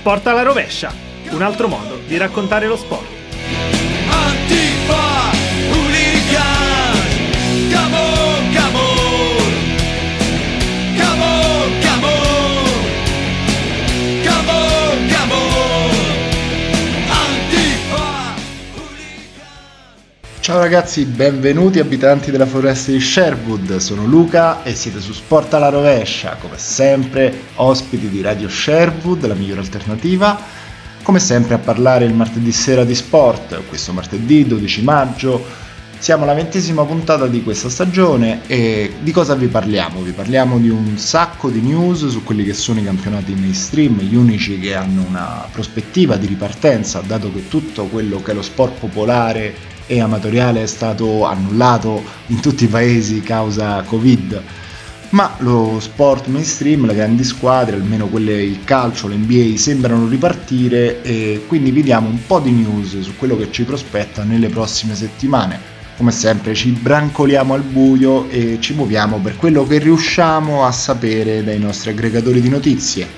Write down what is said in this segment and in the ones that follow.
Sport alla rovescia, un altro modo di raccontare lo sport. Antifa, hooligan, come on, come on, come on, come on, come on, come on, Antifa, hooligan. Ciao ragazzi, benvenuti abitanti della foresta di Sherwood, sono Luca e siete su Sport alla rovescia, come sempre ospiti di Radio Sherwood, la migliore alternativa. Come sempre a parlare il martedì sera di sport, questo martedì 12 maggio, siamo alla 20ª puntata di questa stagione e di cosa vi parliamo? Vi parliamo di un sacco di news su quelli che sono i campionati mainstream, gli unici che hanno una prospettiva di ripartenza, dato che tutto quello che è lo sport popolare e amatoriale è stato annullato in tutti i paesi causa Covid. Ma lo sport mainstream, le grandi squadre, almeno quelle, il calcio, l'NBA, sembrano ripartire e quindi vi diamo un po' di news su quello che ci prospetta nelle prossime settimane. Come sempre ci brancoliamo al buio e ci muoviamo per quello che riusciamo a sapere dai nostri aggregatori di notizie.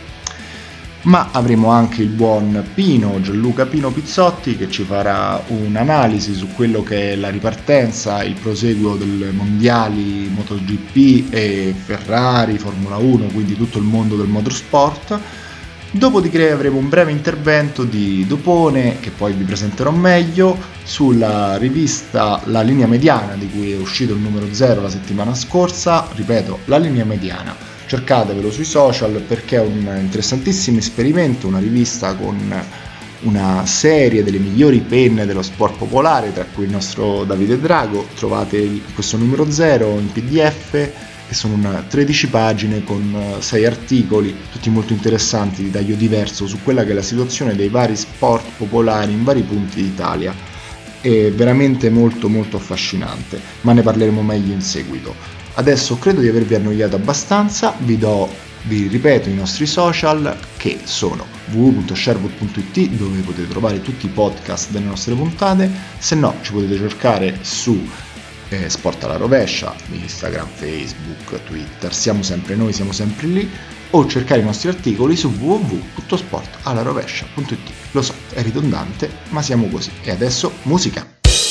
Ma avremo anche il buon Gianluca Pino Pizzotti, che ci farà un'analisi su quello che è la ripartenza, il proseguo delle mondiali MotoGP e Ferrari, Formula 1, quindi tutto il mondo del motorsport. Dopodiché avremo un breve intervento di Dopone, che poi vi presenterò meglio, sulla rivista La Linea Mediana, di cui è uscito il numero 0 la settimana scorsa. Ripeto, La Linea Mediana. Cercatevelo sui social perché è un interessantissimo esperimento, una rivista con una serie delle migliori penne dello sport popolare, tra cui il nostro Davide Drago. Trovate questo numero 0 in PDF e sono 13 pagine con 6 articoli, tutti molto interessanti, di taglio diverso, su quella che è la situazione dei vari sport popolari in vari punti d'Italia. È veramente molto molto affascinante, ma ne parleremo meglio in seguito. Adesso credo di avervi annoiato abbastanza, vi ripeto i nostri social, che sono www.sherwood.it, dove potete trovare tutti i podcast delle nostre puntate. Se no ci potete cercare su Sport alla rovescia, Instagram, Facebook, Twitter, siamo sempre noi, siamo sempre lì, o cercare i nostri articoli su www.sportallarovescia.it. Lo so, è ridondante, ma siamo così. E adesso musica!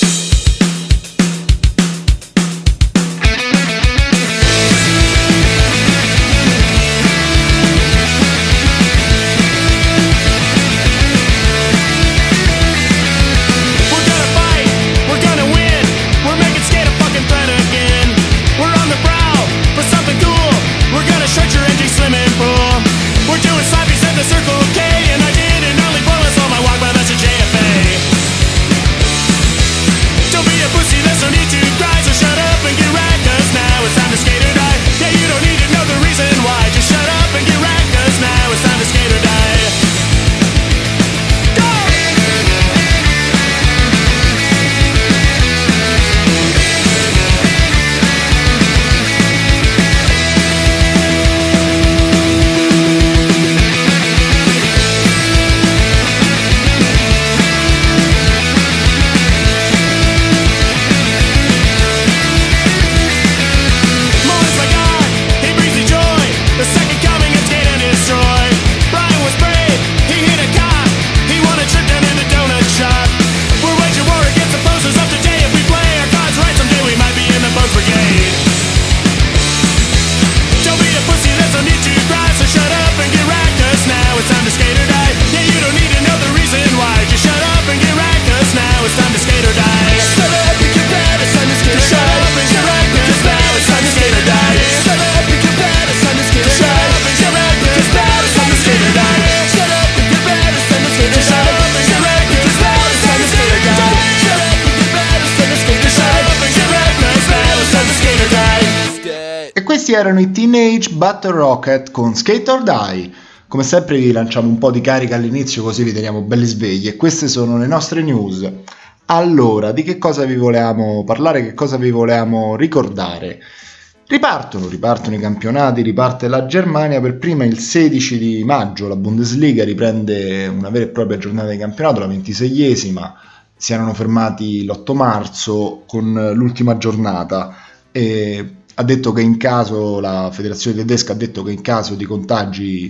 Questi erano i Teenage Battle Rocket con Skate or Die. Come sempre vi lanciamo un po' di carica all'inizio, così vi teniamo belli svegli, e queste sono le nostre news. Allora, di che cosa vi volevamo parlare, che cosa vi volevamo ricordare? Ripartono i campionati, riparte la Germania. Per prima il 16 di maggio la Bundesliga riprende una vera e propria giornata di campionato, la 26esima. Si erano fermati l'8 marzo con l'ultima giornata e ha detto che in caso, la federazione tedesca ha detto che in caso di contagi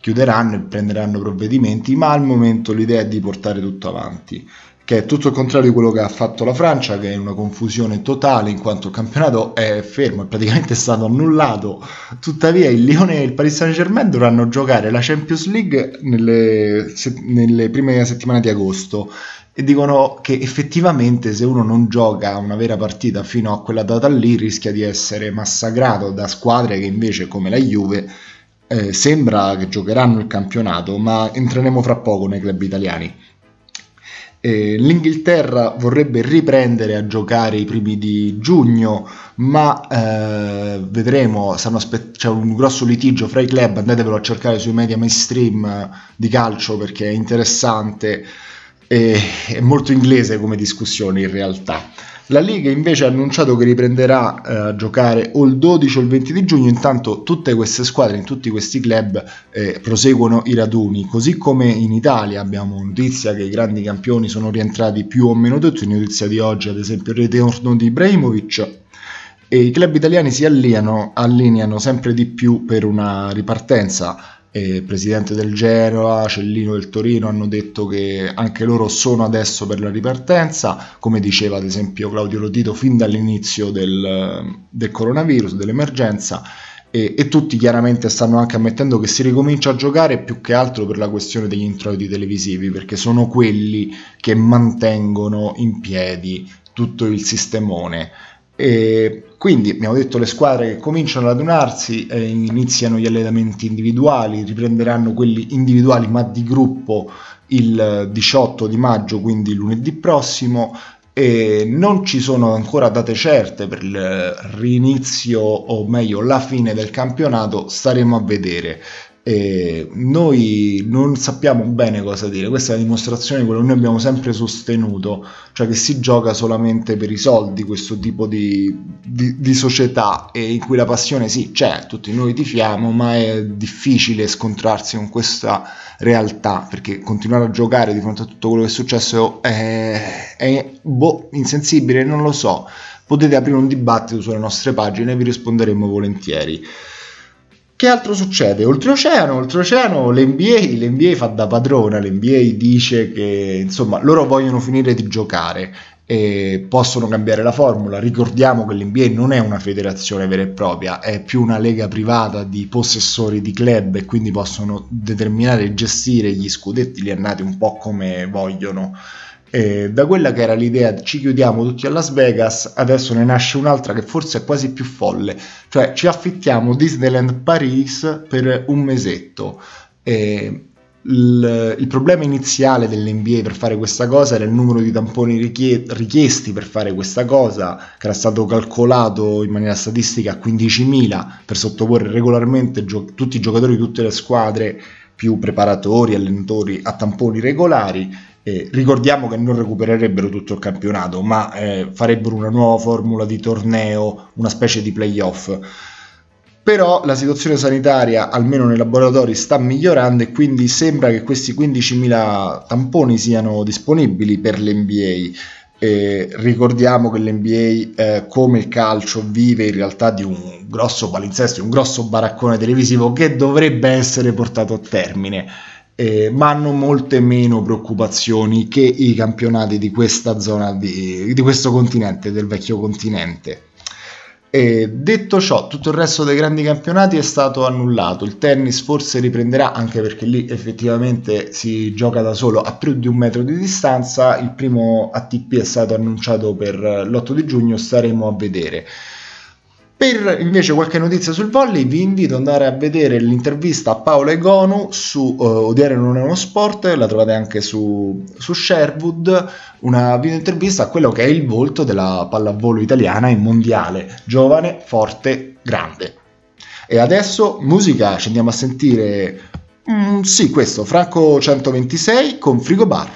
chiuderanno e prenderanno provvedimenti, ma al momento l'idea è di portare tutto avanti, che è tutto il contrario di quello che ha fatto la Francia, che è una confusione totale in quanto il campionato è fermo, è praticamente stato annullato. Tuttavia il Lione e il Paris Saint-Germain dovranno giocare la Champions League nelle prime settimane di agosto, e dicono che effettivamente se uno non gioca una vera partita fino a quella data lì rischia di essere massacrato da squadre che invece, come la Juve, sembra che giocheranno il campionato, ma entreremo fra poco nei club italiani. L'Inghilterra vorrebbe riprendere a giocare i primi di giugno, ma vedremo, c'è un grosso litigio fra i club, andatevelo a cercare sui media mainstream di calcio perché è interessante, è molto inglese come discussione in realtà. La Liga invece ha annunciato che riprenderà a giocare o il 12 o il 20 di giugno, intanto tutte queste squadre in tutti questi club proseguono i raduni, così come in Italia abbiamo notizia che i grandi campioni sono rientrati più o meno tutti, notizia di oggi ad esempio il ritorno di Ibrahimovic, e i club italiani si allineano sempre di più per una ripartenza. Il presidente del Genoa, Cellino del Torino hanno detto che anche loro sono adesso per la ripartenza, come diceva ad esempio Claudio Lotito fin dall'inizio del coronavirus, dell'emergenza, e tutti chiaramente stanno anche ammettendo che si ricomincia a giocare più che altro per la questione degli introiti televisivi, perché sono quelli che mantengono in piedi tutto il sistemone. E quindi abbiamo detto le squadre che cominciano ad adunarsi, iniziano gli allenamenti individuali, riprenderanno quelli individuali ma di gruppo il 18 di maggio, quindi lunedì prossimo, e non ci sono ancora date certe per il rinizio o meglio la fine del campionato, staremo a vedere. Noi non sappiamo bene cosa dire, questa è la dimostrazione di quello che noi abbiamo sempre sostenuto, cioè che si gioca solamente per i soldi questo tipo di società, e in cui la passione sì c'è, tutti noi tifiamo, ma è difficile scontrarsi con questa realtà, perché continuare a giocare di fronte a tutto quello che è successo è insensibile, non lo so. Potete aprire un dibattito sulle nostre pagine e vi risponderemo volentieri. Che altro succede? Oltreoceano, l'NBA fa da padrona, l'NBA dice che insomma loro vogliono finire di giocare e possono cambiare la formula. Ricordiamo che l'NBA non è una federazione vera e propria, è più una lega privata di possessori di club, e quindi possono determinare e gestire gli scudetti, li annati un po' come vogliono. Da quella che era l'idea ci chiudiamo tutti a Las Vegas, adesso ne nasce un'altra che forse è quasi più folle, cioè ci affittiamo Disneyland Paris per un mesetto. Il problema iniziale dell'NBA per fare questa cosa era il numero di tamponi richiesti per fare questa cosa, che era stato calcolato in maniera statistica a 15.000 per sottoporre regolarmente tutti i giocatori di tutte le squadre, più preparatori, allenatori, a tamponi regolari. Ricordiamo che non recupererebbero tutto il campionato, ma farebbero una nuova formula di torneo, una specie di playoff. Però la situazione sanitaria, almeno nei laboratori, sta migliorando, e quindi sembra che questi 15.000 tamponi siano disponibili per l'NBA. Ricordiamo che l'NBA, come il calcio, vive in realtà di un grosso palinsesto, un grosso baraccone televisivo che dovrebbe essere portato a termine. Ma hanno molte meno preoccupazioni che i campionati di questa zona di questo continente, del vecchio continente. Detto ciò, tutto il resto dei grandi campionati è stato annullato. Il tennis forse riprenderà, anche perché lì effettivamente si gioca da solo a più di 1 metro di distanza. Il primo ATP è stato annunciato per l'8 di giugno, staremo a vedere. Per invece qualche notizia sul volley, vi invito ad andare a vedere l'intervista a Paolo Egonu su Odiare non è uno sport, la trovate anche su Sherwood, una video intervista a quello che è il volto della pallavolo italiana e mondiale, giovane, forte, grande. E adesso musica, ci andiamo a sentire, sì, questo, Franco 126 con Frigobar.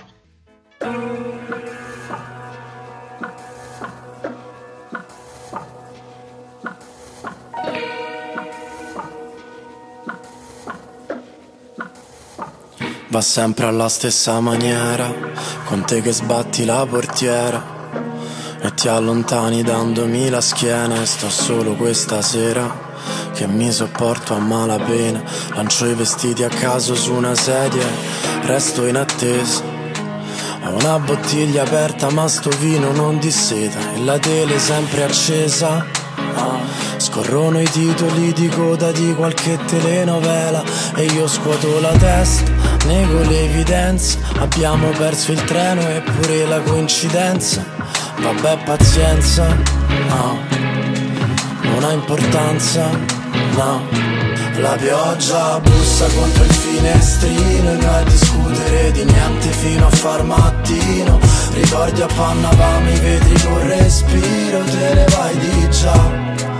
Va sempre alla stessa maniera, con te che sbatti la portiera e ti allontani dandomi la schiena, e sto solo questa sera che mi sopporto a malapena. Lancio i vestiti a caso su una sedia, resto in attesa. Ho una bottiglia aperta ma sto vino non disseta e la tele sempre accesa. Scorrono i titoli di coda di qualche telenovela e io scuoto la testa, nego le evidenze. Abbiamo perso il treno e pure la coincidenza. Vabbè, pazienza, no, non ha importanza, no. La pioggia bussa contro il finestrino e noi a discutere di niente fino a far mattino. Ricordi appannavamo i vetri con respiro, te ne vai di già.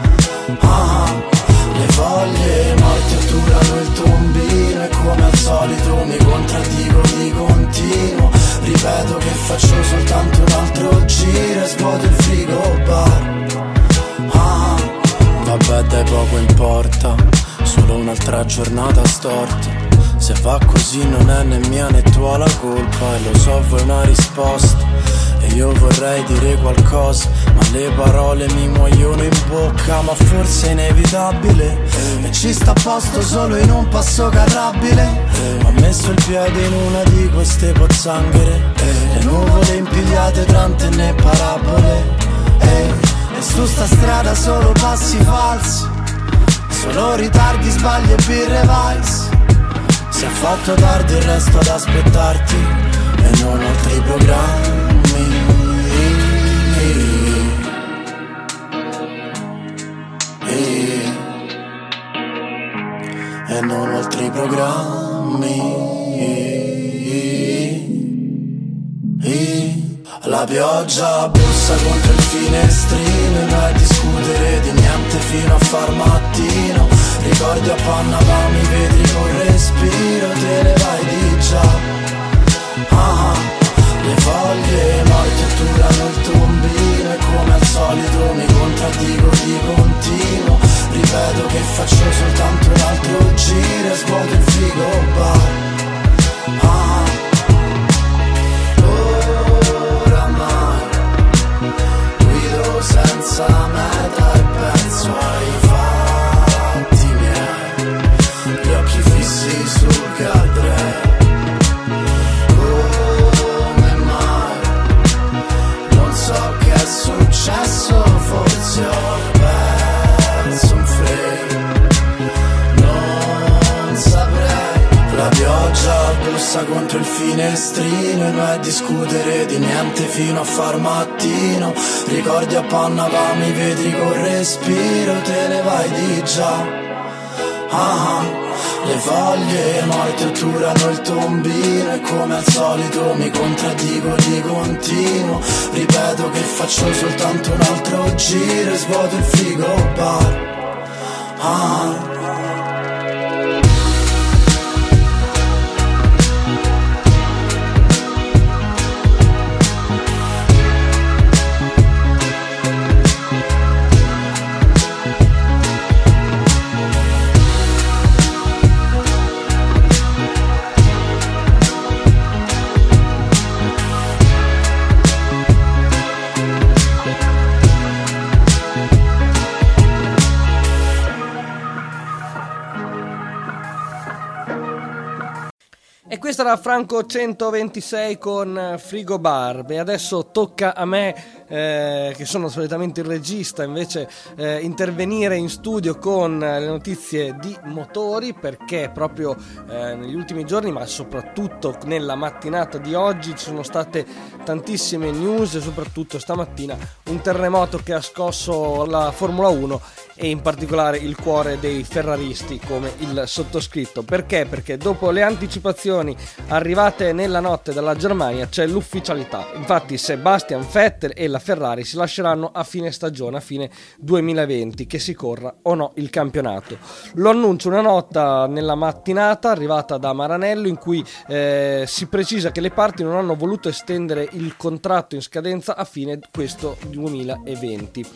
Le foglie morte otturano il tombino e come al solito mi contraddico di continuo. Ripeto che faccio soltanto un altro giro e svuoto il frigo bar. Vabbè, dai, poco importa, solo un'altra giornata storta. Se va così non è né mia né tua la colpa, e lo so, vuoi una risposta e io vorrei dire qualcosa, ma le parole mi muoiono in bocca. Ma forse è inevitabile e ci sta a posto solo in un passo carrabile. Ho messo il piede in una di queste pozzanghere, le nuvole impigliate tra antenne e parabole. E su sta strada solo passi falsi, solo ritardi, sbagli e birre vice. Si è fatto tardi il resto ad aspettarti e non altri programmi. E non altri programmi. La pioggia bussa contro il finestrino e noi a discutere di niente fino a far mattino. Ricordi appannavamo i vetri con respiro, te ne vai di già. Le foglie morte otturano il tombino e come al solito mi contraddico di continuo. Ripeto che faccio soltanto un altro giro e svuoto il frigo bar. Senza meta e penso ai fatti miei, gli occhi fissi sul guardrail. Come mai? Non so che è successo, forse ho perso un frame, non saprei. La pioggia bussa contro il finestrino e noi a discutere di niente fino a far mattino. Ricordi appannavamo i vetri con respiro, te ne vai di già. Le foglie morte otturano il tombino e come al solito mi contraddico di continuo. Ripeto che faccio soltanto un altro giro e svuoto il frigo bar. E questo era Franco 126 con Frigo Bar. E adesso tocca a me, che sono solitamente il regista, invece intervenire in studio con le notizie di motori, perché proprio negli ultimi giorni, ma soprattutto nella mattinata di oggi, ci sono state tantissime news e soprattutto stamattina un terremoto che ha scosso la Formula 1 e in particolare il cuore dei ferraristi come il sottoscritto. Perché? Perché dopo le anticipazioni arrivate nella notte dalla Germania c'è l'ufficialità. Infatti Sebastian Vettel e la Ferrari si lasceranno a fine stagione, a fine 2020, che si corra o no il campionato. Lo annuncia una nota nella mattinata arrivata da Maranello, in cui si precisa che le parti non hanno voluto estendere il contratto in scadenza a fine questo 2020.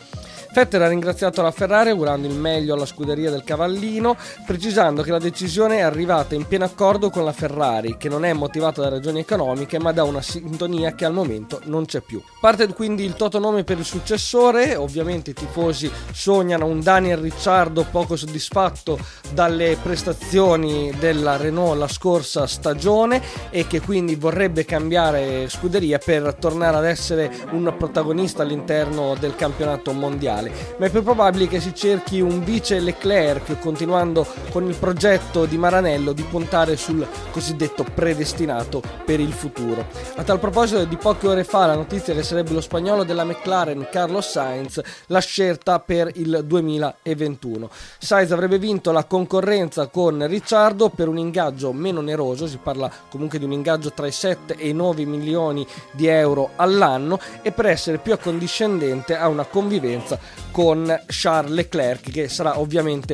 Vettel ha ringraziato la Ferrari augurando il meglio alla scuderia del cavallino, precisando che la decisione è arrivata in pieno accordo con la Ferrari, che non è motivata da ragioni economiche ma da una sintonia che al momento non c'è più. Parte quindi il totonome per il successore. Ovviamente i tifosi sognano un Daniel Ricciardo poco soddisfatto dalle prestazioni della Renault la scorsa stagione e che quindi vorrebbe cambiare scuderia per tornare ad essere un protagonista all'interno del campionato mondiale. Ma è più probabile che si cerchi un vice Leclerc, continuando con il progetto di Maranello di puntare sul cosiddetto predestinato per il futuro. A tal proposito, di poche ore fa la notizia che sarebbe lo spagnolo della McLaren Carlos Sainz la scelta per il 2021. Sainz avrebbe vinto la concorrenza con Ricciardo per un ingaggio meno oneroso, si parla comunque di un ingaggio tra i 7 e i 9 milioni di euro all'anno, e per essere più accondiscendente a una convivenza con Charles Leclerc, che sarà ovviamente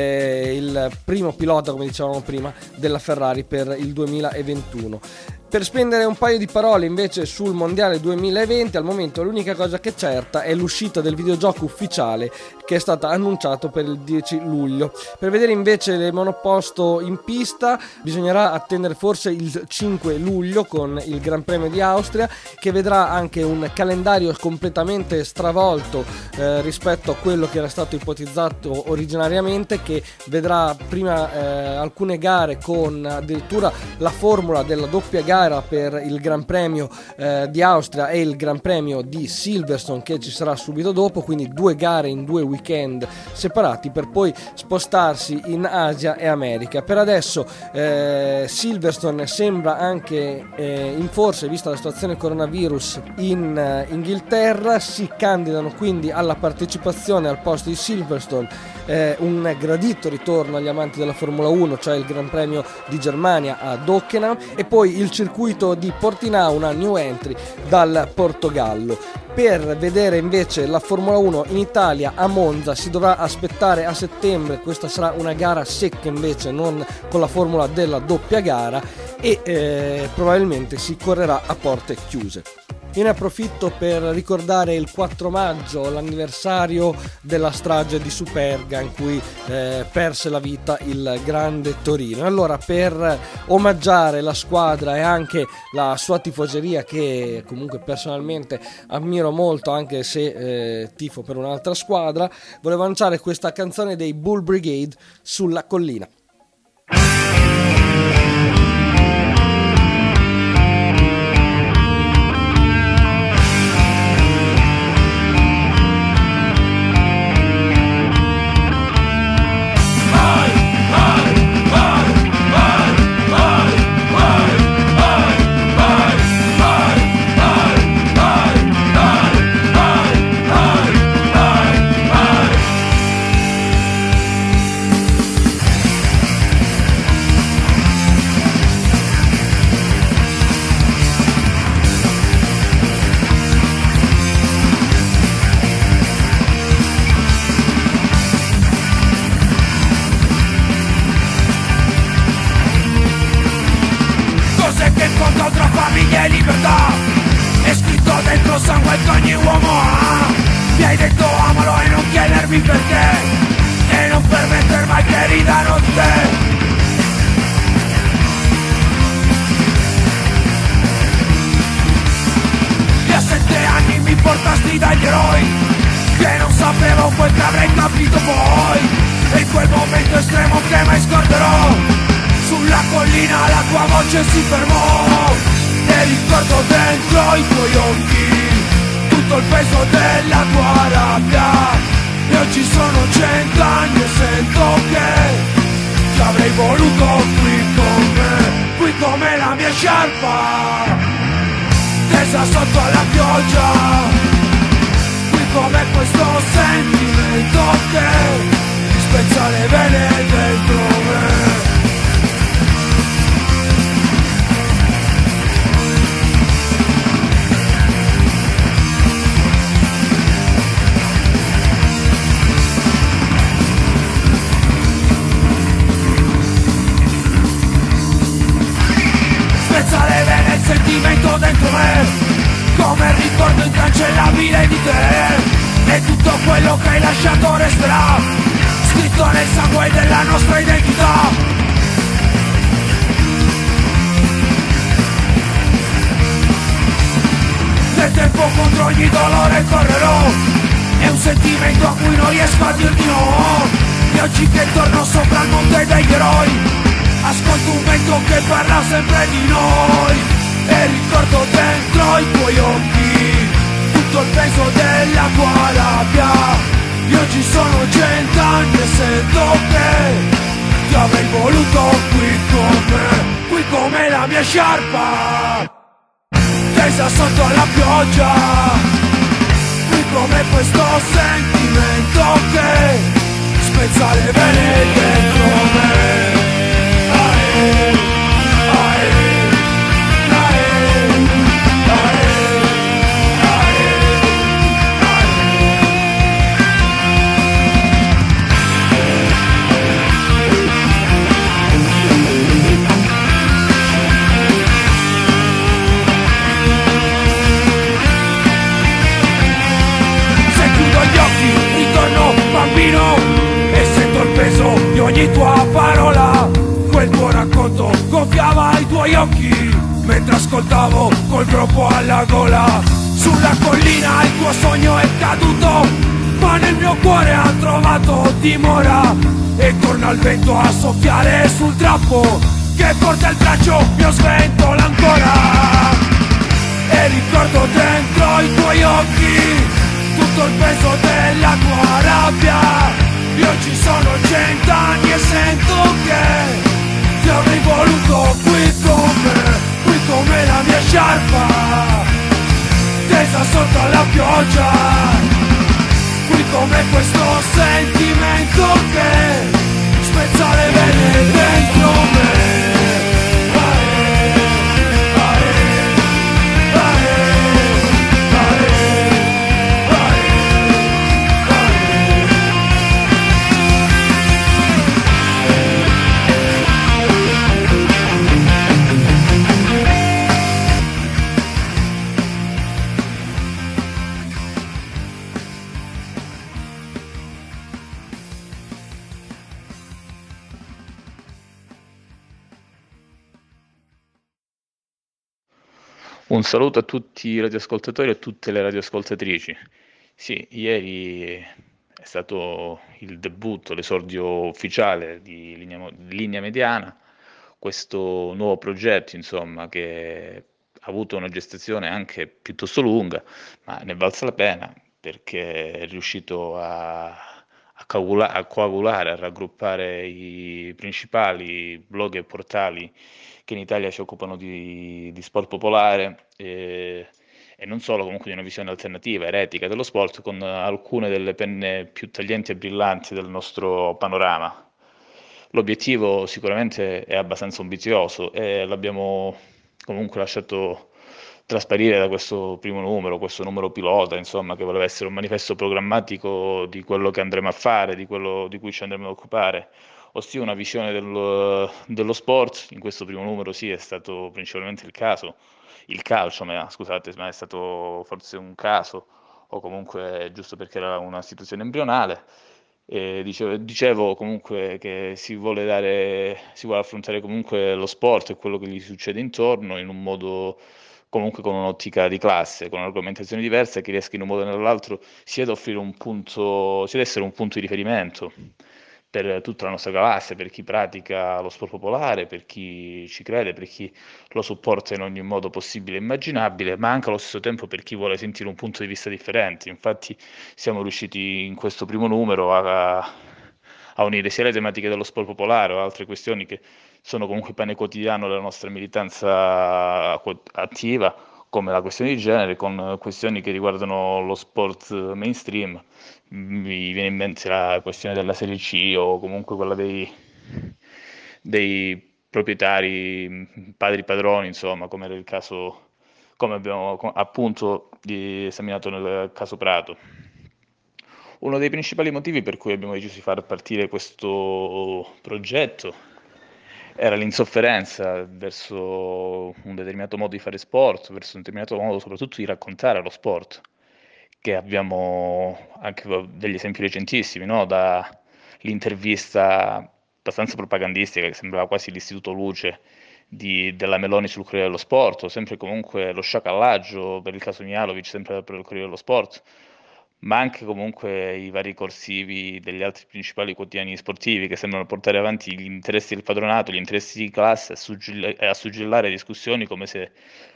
il primo pilota, come dicevamo prima, della Ferrari per il 2021. Per spendere un paio di parole invece sul Mondiale 2020, al momento l'unica cosa che è certa è l'uscita del videogioco ufficiale che è stata annunciato per il 10 luglio. Per vedere invece le monoposto in pista bisognerà attendere forse il 5 luglio con il Gran Premio di Austria, che vedrà anche un calendario completamente stravolto rispetto a quello che era stato ipotizzato originariamente, che vedrà prima alcune gare con addirittura la formula della doppia gara per il Gran Premio di Austria e il Gran Premio di Silverstone che ci sarà subito dopo, quindi 2 gare in 2 weekend separati per poi spostarsi in Asia e America. Per adesso Silverstone sembra anche in forse, vista la situazione coronavirus in Inghilterra. Si candidano quindi alla partecipazione al posto di Silverstone un gradito ritorno agli amanti della Formula 1, cioè il Gran Premio di Germania ad Hockenheim, e poi il circuito di Portimao, una new entry dal Portogallo. Per vedere invece la Formula 1 in Italia, a Monza, si dovrà aspettare a settembre. Questa sarà una gara secca invece, non con la formula della doppia gara, e probabilmente si correrà a porte chiuse. Io ne approfitto per ricordare il 4 maggio, l'anniversario della strage di Superga in cui perse la vita il grande Torino. Allora, per omaggiare la squadra e anche la sua tifoseria, che comunque personalmente ammiro molto anche se tifo per un'altra squadra, volevo lanciare questa canzone dei Bull Brigade, Sulla collina. Si fermò e ricordo dentro i tuoi occhi tutto il peso della tua rabbia. E oggi sono 100 anni e sento che ti avrei voluto qui come la mia sciarpa tesa sotto alla pioggia, qui come questo sentimento che spezza le vene dentro me. Sentimento dentro me, come il ricordo incancellabile di te, e tutto quello che lasciato resterà scritto nel sangue della nostra identità. Nel tempo contro ogni dolore correrò, è un sentimento a cui non riesco a dir di no. E oggi che torno sopra il monte degli eroi, ascolto un vento che parla sempre di noi. E ricordo dentro i tuoi occhi tutto il peso della tua rabbia. Io oggi sono 100 anni e sento che ti avrei voluto qui come la mia sciarpa tesa sotto la pioggia, qui come questo sentimento che spezza le vene dentro me. Ae, ae, ae, bambino e sento il peso di ogni tua parola. Quel tuo racconto gonfiava i tuoi occhi mentre ascoltavo col groppo alla gola. Sulla collina il tuo sogno è caduto, ma nel mio cuore ha trovato dimora. E torna il vento a soffiare sul drappo che porta il braccio mio sventola ancora. E ricordo dentro i tuoi occhi tutto il peso della tua rabbia. Io ci sono 100 anni e sento che ti avrei voluto qui come la mia sciarpa tesa sotto la pioggia, qui come questo sentimento che spezza le vene dentro me. Un saluto a tutti i radioascoltatori e a tutte le radioascoltatrici. Sì, ieri è stato il debutto, l'esordio ufficiale di Linea Mediana, questo nuovo progetto, insomma, che ha avuto una gestazione anche piuttosto lunga, ma ne è valsa la pena perché è riuscito a coagulare, a raggruppare i principali blog e portali che in Italia si occupano di sport popolare e non solo, comunque di una visione alternativa, eretica dello sport, con alcune delle penne più taglienti e brillanti del nostro panorama. L'obiettivo sicuramente è abbastanza ambizioso e l'abbiamo comunque lasciato trasparire da questo primo numero, questo numero pilota, insomma, che voleva essere un manifesto programmatico di quello che andremo a fare, di quello di cui ci andremo ad occupare, ossia una visione dello sport. In questo primo numero sì, è stato principalmente il calcio, ma scusate, ma è stato forse un caso, o comunque giusto perché era una situazione embrionale. E dicevo comunque che si vuole affrontare comunque lo sport e quello che gli succede intorno in un modo comunque con un'ottica di classe, con un'argomentazione diversa che riesca in un modo o nell'altro sia ad offrire sia ad essere un punto di riferimento per tutta la nostra galassia, per chi pratica lo sport popolare, per chi ci crede, per chi lo supporta in ogni modo possibile e immaginabile, ma anche allo stesso tempo per chi vuole sentire un punto di vista differente. Infatti siamo riusciti in questo primo numero a unire sia le tematiche dello sport popolare o altre questioni che sono comunque pane quotidiano della nostra militanza attiva, come la questione di genere, con questioni che riguardano lo sport mainstream. Mi viene in mente la questione della Serie C o comunque quella dei proprietari, padri padroni, insomma, come era il caso, come abbiamo appunto esaminato nel caso Prato. Uno dei principali motivi per cui abbiamo deciso di far partire questo progetto era l'insofferenza verso un determinato modo di fare sport, verso un determinato modo soprattutto di raccontare lo sport, che abbiamo anche degli esempi recentissimi, no? Dall'intervista abbastanza propagandistica che sembrava quasi l'Istituto Luce della Meloni sul Corriere dello Sport, o sempre comunque lo sciacallaggio per il caso Mialovic, sempre per il Corriere dello Sport, ma anche comunque i vari corsivi degli altri principali quotidiani sportivi che sembrano portare avanti gli interessi del padronato, gli interessi di classe, a suggellare discussioni come se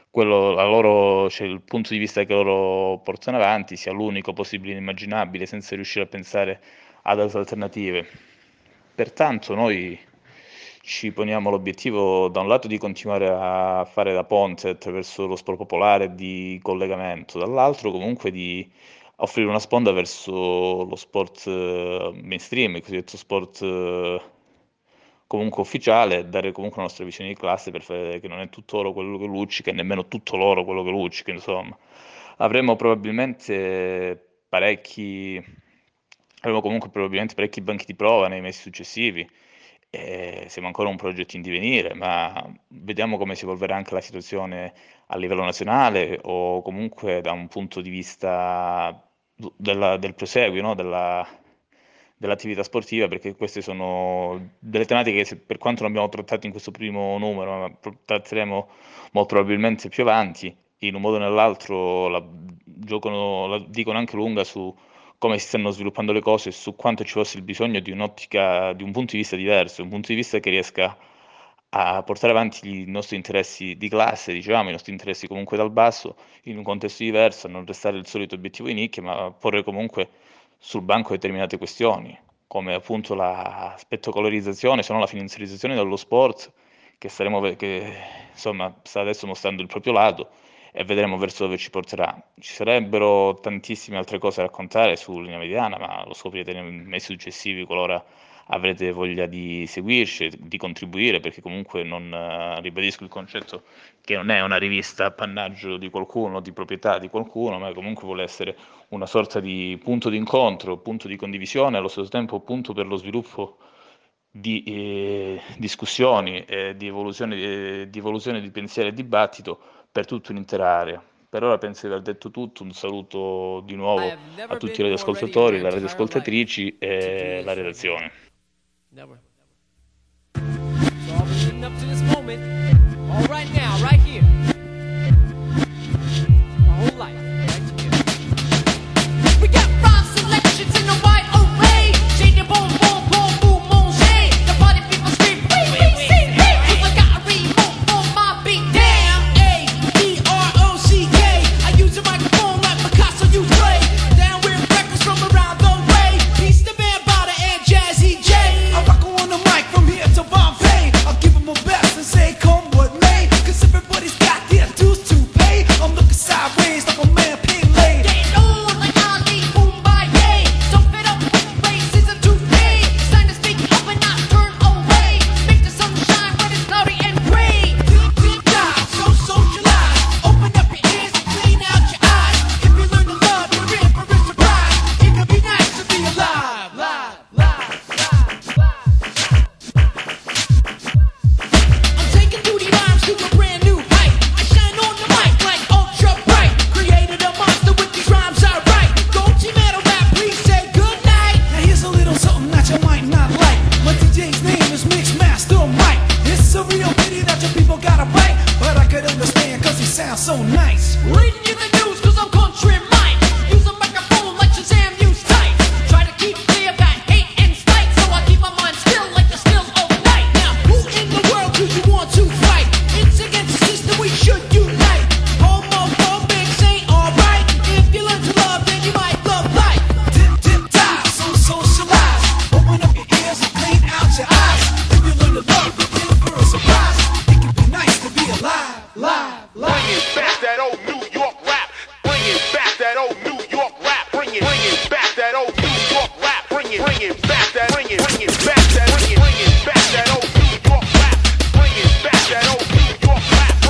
il punto di vista che loro portano avanti sia l'unico possibile e immaginabile, senza riuscire a pensare ad altre alternative. Pertanto noi ci poniamo l'obiettivo da un lato di continuare a fare da ponte attraverso lo sport popolare di collegamento, dall'altro comunque di offrire una sponda verso lo sport mainstream, il cosiddetto sport comunque ufficiale, dare comunque la nostra visione di classe per fare vedere che non è tutto oro quello che luccica e nemmeno tutto l'oro quello che luccica, insomma. Avremo comunque probabilmente parecchi banchi di prova nei mesi successivi. Siamo ancora un progetto in divenire, ma vediamo come si evolverà anche la situazione a livello nazionale o comunque da un punto di vista del proseguio, no? dell'attività sportiva, perché queste sono delle tematiche che per quanto non abbiamo trattato in questo primo numero, ma tratteremo molto probabilmente più avanti, in un modo o nell'altro la dicono anche lunga su come si stanno sviluppando le cose e su quanto ci fosse il bisogno di un'ottica, di un punto di vista diverso, un punto di vista che riesca a portare avanti i nostri interessi di classe, diciamo, i nostri interessi comunque dal basso, in un contesto diverso, a non restare il solito obiettivo di nicchia, ma porre comunque sul banco determinate questioni, come appunto la spettacolarizzazione, se non la finanziarizzazione dello sport, che insomma sta adesso mostrando il proprio lato, e vedremo verso dove ci porterà. Ci sarebbero tantissime altre cose da raccontare su Linea Mediana, ma lo scoprirete nei mesi successivi qualora avrete voglia di seguirci, di contribuire, perché comunque non ribadisco il concetto che non è una rivista appannaggio di qualcuno, di proprietà di qualcuno, ma comunque vuole essere una sorta di punto di incontro, punto di condivisione, allo stesso tempo punto per lo sviluppo di discussioni, di evoluzione di pensiero e dibattito per tutta un'intera area. Per ora penso di aver detto tutto, un saluto di nuovo a tutti i radioascoltatori, le radioascoltatrici e la redazione. Never. So I've been leading up to this moment, all right now, right here. My whole life, right here. We got rhyme selections in a wide array. Shade and boom, boom, boom, boom, boom, shade. The party people scream, wait, see, hey. Cause I got a remote for my beat. Damn, A-D-R-O-C-K. I use a microphone like Picasso used Ray. Down with records from around the way. Peace to Man Bada and Jazzy J. I rock on the mic from here to Bombay. I'll give them my best and say come what may. Cause everybody's got their dues to pay. I'm looking sideways like a man Pele. Getting on like Ali Kumbaya. So fed up with racism today. It's time to speak up and not turn away. Make the sun shine when it's cloudy and gray. Deep dive, so socialize. Open up your ears and clean out your eyes. If you learn to love, you're in for a surprise. It could be nice to be alive. I'm taking duty rhymes to a brand new height. I shine on the mic like ultra bright. Created a monster with these rhymes I write. Go team metal rap, please say good night. Now here's a little something that you might not like. My DJ's name is Mixmaster Mike. It's a real pity that your people got a bite, but I could understand cause he sounds so nice. Reading you the news cause I'm country Mike. Use a microphone like Shazam use tight. Try to keep clear that hate and spite, so I keep my mind still like the still of night. Now who in the world do you want to fight? It's against the system, we should unite. Homophobics ain't alright. If you learn to love, then you might love life. Dip, dive, so socialize. Open up your ears and clean out your eyes. If you learn to love, you're in for a surprise. It can be nice to be alive. Bringing back that old New York rap. Bringing back that old New York rap. Bringing back that old New York rap. Bringing back that old New York rap. Bringing back that old New York rap. Bringing back that old New York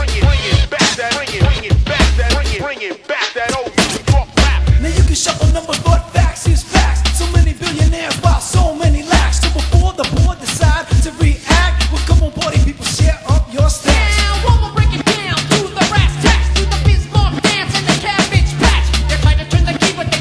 rap. Now you can shuffle numbers, but facts is facts. So many billionaires while so many lacks. So before the board decide to react, well come on party people, share up your stacks. Now we'll break it down to the brass tacks, to the Bismarck dance and the Cabbage Patch. They're trying to turn the key, but they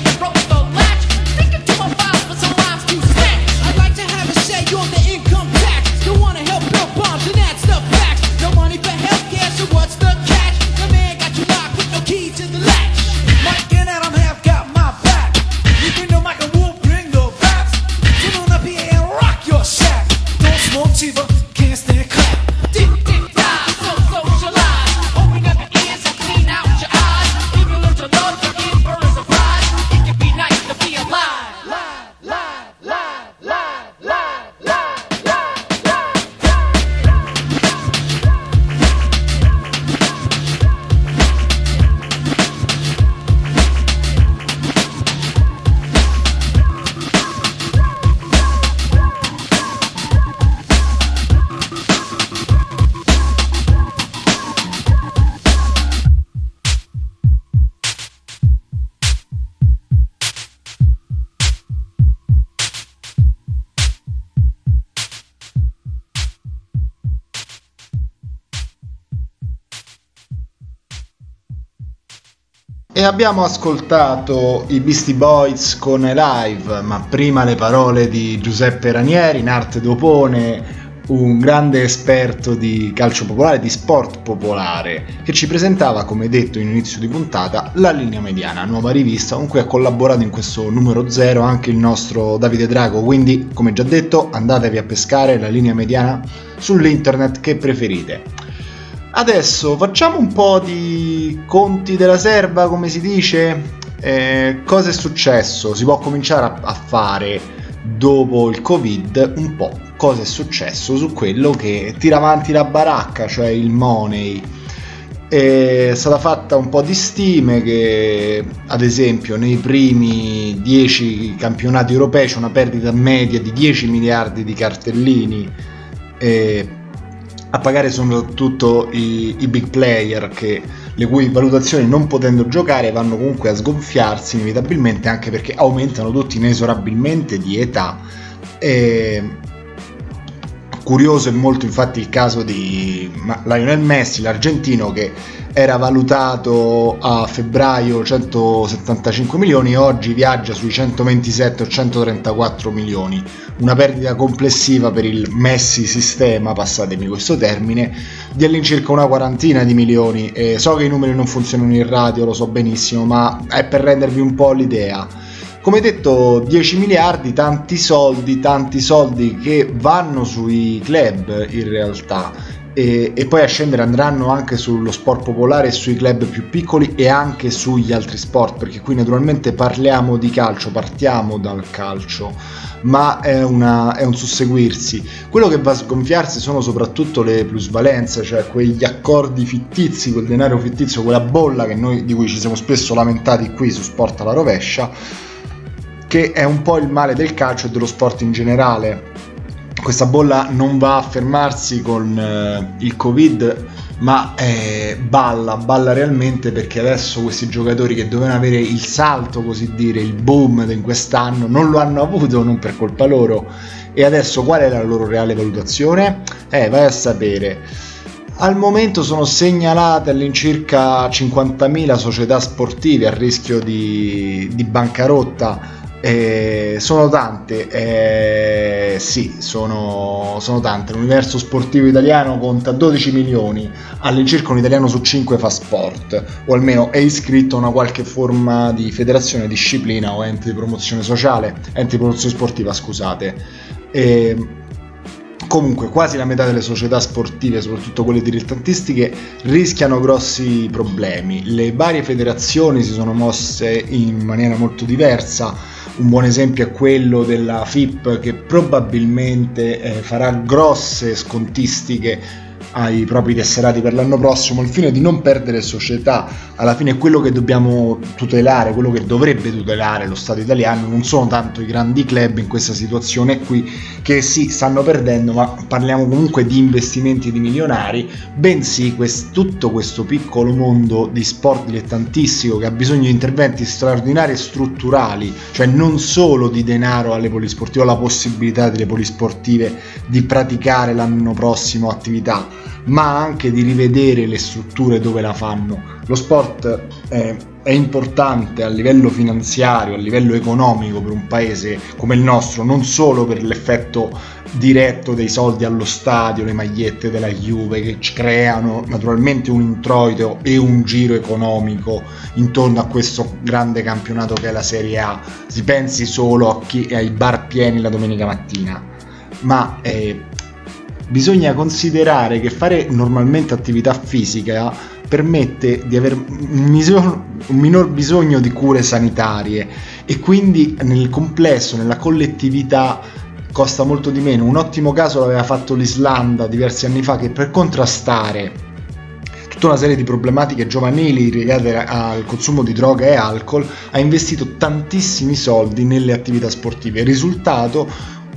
abbiamo ascoltato i Beastie Boys con Live, ma prima le parole di Giuseppe Ranieri, in arte d'opone, un grande esperto di calcio popolare, di sport popolare, che ci presentava, come detto in inizio di puntata, La Linea Mediana, nuova rivista con cui ha collaborato in questo numero 0 anche il nostro Davide Drago. Quindi, come già detto, andatevi a pescare La Linea Mediana sull'internet che preferite. Adesso facciamo un po' di conti della serva, come si dice. Cosa è successo? Si può cominciare a fare dopo il Covid un po' cosa è successo su quello che tira avanti la baracca, cioè il money. È stata fatta un po' di stime che, ad esempio, nei primi 10 campionati europei c'è una perdita media di 10 miliardi di cartellini, a pagare soprattutto i big player, le cui valutazioni, non potendo giocare, vanno comunque a sgonfiarsi inevitabilmente, anche perché aumentano tutti inesorabilmente di età. Curioso è molto infatti il caso di Lionel Messi, l'argentino, che era valutato a febbraio 175 milioni, oggi viaggia sui 127 o 134 milioni, una perdita complessiva per il Messi sistema, passatemi questo termine, di all'incirca una quarantina di milioni. So che i numeri non funzionano in radio, lo so benissimo, ma è per rendervi un po' l'idea. Come detto, 10 miliardi, tanti soldi che vanno sui club in realtà, e poi a scendere andranno anche sullo sport popolare e sui club più piccoli e anche sugli altri sport, perché qui naturalmente parliamo di calcio, partiamo dal calcio, ma è un susseguirsi. Quello che va a sgonfiarsi sono soprattutto le plusvalenze, cioè quegli accordi fittizi, quel denaro fittizio, quella bolla di cui ci siamo spesso lamentati qui su Sport alla Rovescia, che è un po' il male del calcio e dello sport in generale. Questa bolla non va a fermarsi con il Covid, ma balla realmente, perché adesso questi giocatori che dovevano avere il salto, così dire, il boom in quest'anno, non lo hanno avuto, non per colpa loro. E adesso qual è la loro reale valutazione? Vai a sapere. Al momento sono segnalate all'incirca 50.000 società sportive a rischio di bancarotta. Sono tante, sì, sono tante. L'universo sportivo italiano conta 12 milioni, all'incirca un italiano su 5 fa sport, o almeno è iscritto a una qualche forma di federazione, disciplina o ente di promozione sportiva, scusate. Comunque quasi la metà delle società sportive, soprattutto quelle dilettantistiche, rischiano grossi problemi. Le varie federazioni si sono mosse in maniera molto diversa. Un buon esempio è quello della FIP, che probabilmente farà grosse scontistiche ai propri tesserati per l'anno prossimo, al fine di non perdere società. Alla fine quello che dobbiamo tutelare, quello che dovrebbe tutelare lo Stato italiano, non sono tanto i grandi club in questa situazione qui, che sì, stanno perdendo, ma parliamo comunque di investimenti di milionari, bensì tutto questo piccolo mondo di sport dilettantistico, che ha bisogno di interventi straordinari e strutturali, cioè non solo di denaro alle polisportive, o la possibilità delle polisportive di praticare l'anno prossimo attività, ma anche di rivedere le strutture dove la fanno. Lo sport è importante a livello finanziario, a livello economico per un paese come il nostro, non solo per l'effetto diretto dei soldi allo stadio, le magliette della Juve, che creano naturalmente un introito e un giro economico intorno a questo grande campionato che è la Serie A. Si pensi solo ai bar pieni la domenica mattina, ma bisogna considerare che fare normalmente attività fisica permette di avere un minor bisogno di cure sanitarie, e quindi nel complesso, nella collettività, costa molto di meno. Un ottimo caso l'aveva fatto l'Islanda diversi anni fa, che per contrastare tutta una serie di problematiche giovanili legate al consumo di droga e alcol ha investito tantissimi soldi nelle attività sportive. Il risultato: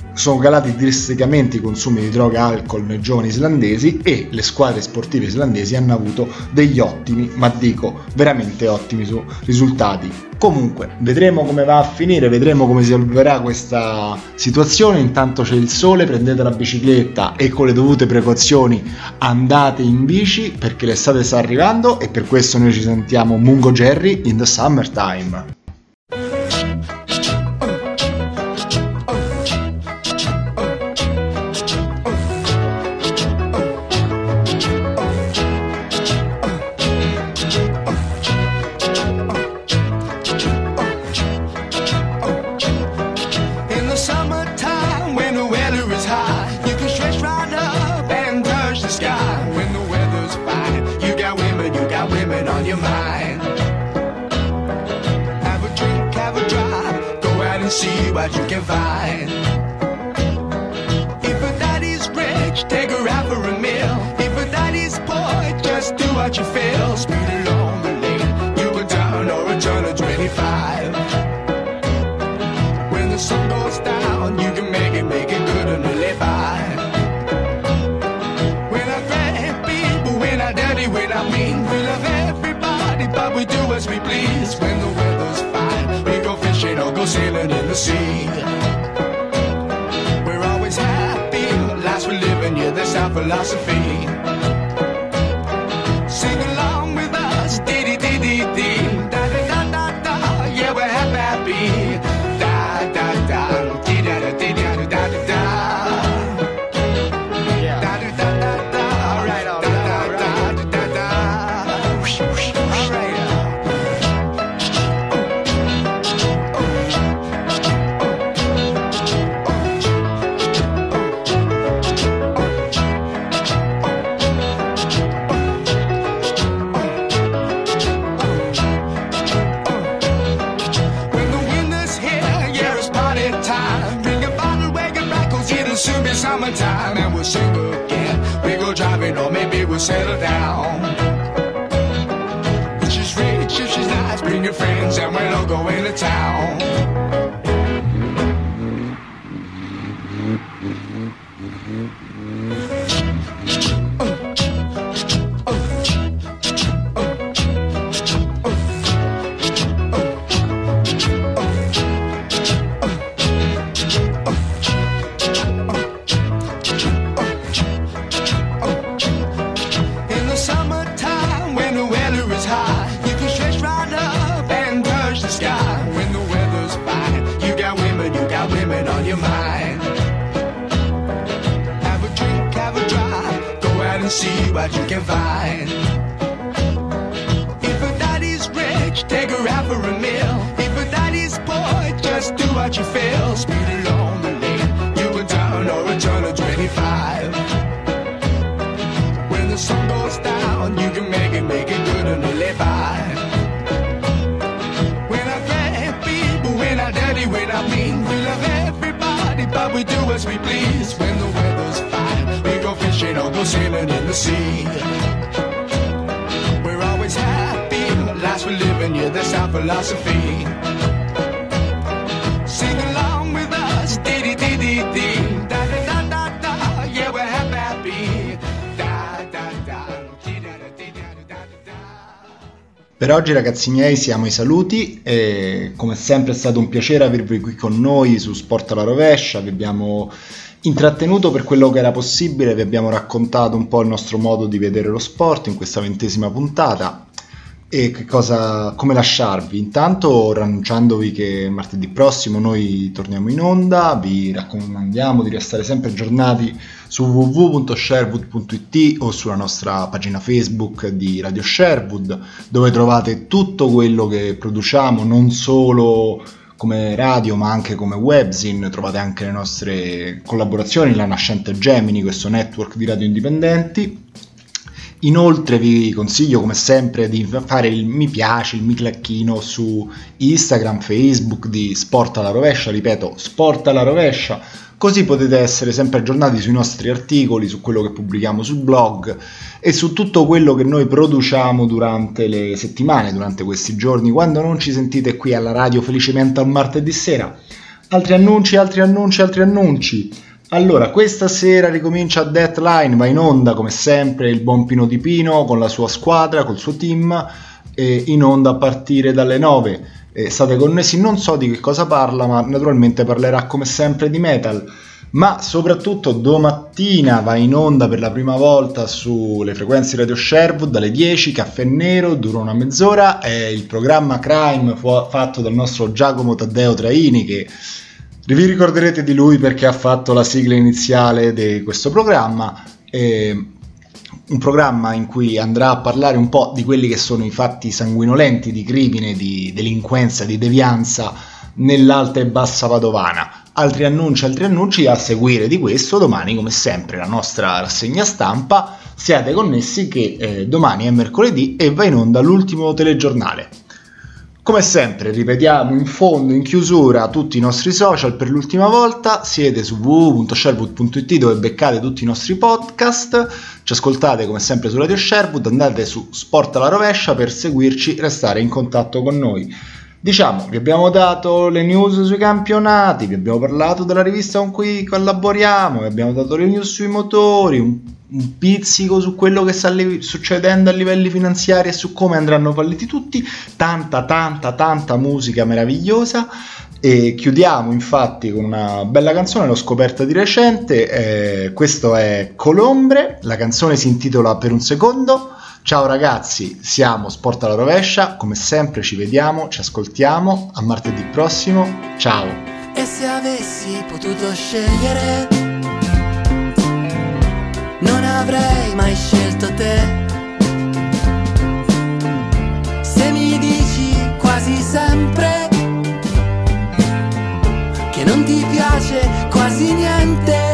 sono calati drasticamente i consumi di droga e alcol nei giovani islandesi e le squadre sportive islandesi hanno avuto degli ottimi, ma dico veramente ottimi risultati. Comunque vedremo come va a finire, vedremo come si evolverà questa situazione. Intanto c'è il sole, prendete la bicicletta e con le dovute precauzioni andate in bici perché l'estate sta arrivando, e per questo noi ci sentiamo Mungo Jerry in the Summertime. See what you can find. If a daddy's rich, take her out for a meal. If a daddy's poor, just do what you feel. Speed along the lane, you go down or a turn of 25. When the sun goes down, you can make it good and live by. We're not great people, we're not dirty, we're not mean. We love everybody, but we do as we please. When the weather's fine, we go fishing or go sailing in the sea. We're always happy, lives we're living, yeah, that's our philosophy. Sing along with us, dee-dee-dee-dee-dee, da-da-da-da-da, yeah, we're happy, da-da-da, dee-da-da-dee-da-da-da-da. Soon be summertime and we'll sing again. We go driving or maybe we'll settle down. If she's rich, if she's nice, bring your friends and we'll all go into town. See what you can find. If a daddy's rich, take her out for a meal. If a daddy's poor, just do what you feel. Speed along the lane, you go down or a turn of 25. When the sun goes down, you can make it good and live by. We're not great people, we're not dirty, we're not mean. We love everybody, but we do as we please. When the weather's fine, we go fishing or go sailing in the sea. We're always happy, lives we're living, yeah, that's our philosophy. Sing along with us, dee-dee-dee-dee-dee, da-da-da-da-da, yeah, we're happy, da-da-da, dee-da-da-dee-da-da-da-da. Per oggi, ragazzi miei, siamo ai saluti e come sempre è stato un piacere avervi qui con noi su Sport alla Rovescia. Vi abbiamo intrattenuto per quello che era possibile, vi abbiamo raccontato un po' il nostro modo di vedere lo sport in questa 20ª puntata e come lasciarvi. Intanto annunciandovi che martedì prossimo noi torniamo in onda, vi raccomandiamo di restare sempre aggiornati su www.sherwood.it o sulla nostra pagina Facebook di Radio Sherwood, dove trovate tutto quello che produciamo, non solo come radio ma anche come webzine. Trovate anche le nostre collaborazioni, la nascente Gemini, questo network di radio indipendenti. Inoltre vi consiglio come sempre di fare il mi piace, il mi clicchino su Instagram, Facebook di Sport alla Rovescia, ripeto, Sport alla Rovescia, così potete essere sempre aggiornati sui nostri articoli, su quello che pubblichiamo sul blog e su tutto quello che noi produciamo durante le settimane, durante questi giorni, quando non ci sentite qui alla radio felicemente al martedì sera. Altri annunci. Allora, questa sera ricomincia Deadline, va in onda come sempre il buon Pino Di Pino con la sua squadra, col suo team, in onda a partire dalle 9. State connessi, non so di che cosa parla, ma naturalmente parlerà come sempre di metal. Ma soprattutto domattina va in onda per la prima volta sulle frequenze Radio Sherwood alle 10, Caffè Nero, dura una mezz'ora, è il programma Crime fatto dal nostro Giacomo Taddeo Traini, che vi ricorderete di lui perché ha fatto la sigla iniziale di questo programma, un programma in cui andrà a parlare un po' di quelli che sono i fatti sanguinolenti di crimine, di delinquenza, di devianza nell'Alta e Bassa Padovana. Altri annunci a seguire di questo domani, come sempre la nostra rassegna stampa. Siate connessi che domani è mercoledì e va in onda l'ultimo telegiornale. Come sempre ripetiamo in fondo, in chiusura, tutti i nostri social per l'ultima volta. Siete su www.sherwood.it dove beccate tutti i nostri podcast, ci ascoltate come sempre su Radio Sherwood, andate su Sport alla Rovescia per seguirci, restare in contatto con noi. Diciamo, vi abbiamo dato le news sui campionati, vi abbiamo parlato della rivista con cui collaboriamo, vi abbiamo dato le news sui motori, un pizzico su quello che sta succedendo a livelli finanziari e su come andranno falliti tutti, tanta musica meravigliosa. E chiudiamo infatti con una bella canzone, l'ho scoperta di recente, questo è Colombre, la canzone si intitola Per un secondo. Ciao ragazzi, siamo Sport alla Rovescia, come sempre ci vediamo, ci ascoltiamo, a martedì prossimo, ciao! E se avessi potuto scegliere, non avrei mai scelto te. Se mi dici quasi sempre che non ti piace quasi niente,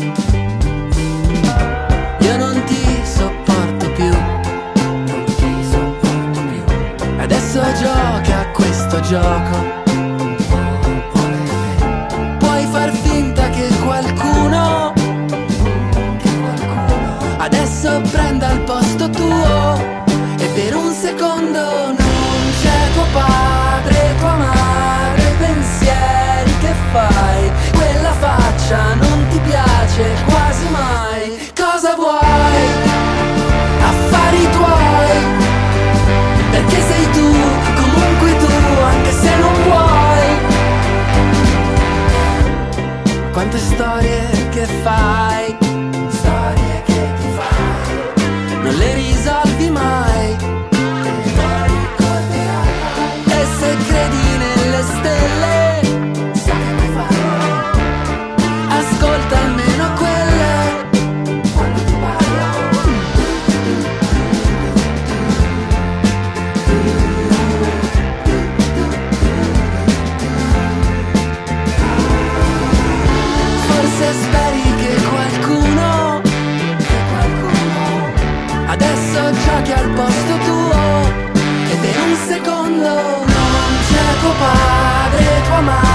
io non ti sopporto più. Adesso gioca a questo gioco. Puoi far finta che qualcuno adesso prenda il posto tuo, e per un secondo non c'è tuo padre, tua madre, pensieri che fai, quella faccia non ti piace quasi mai. Cosa vuoi? Affari tuoi, perché sei tu, comunque tu, anche se non vuoi. Quante storie che fai, storie che ti fai, non le risolvi mai, non ricorderai mai. E se credi nelle stelle, sai che fai, ascolta almeno quelle quando ti parlano. Forse speri che qualcuno adesso giochi al posto tuo, e per un secondo non c'è tuo padre, tua madre,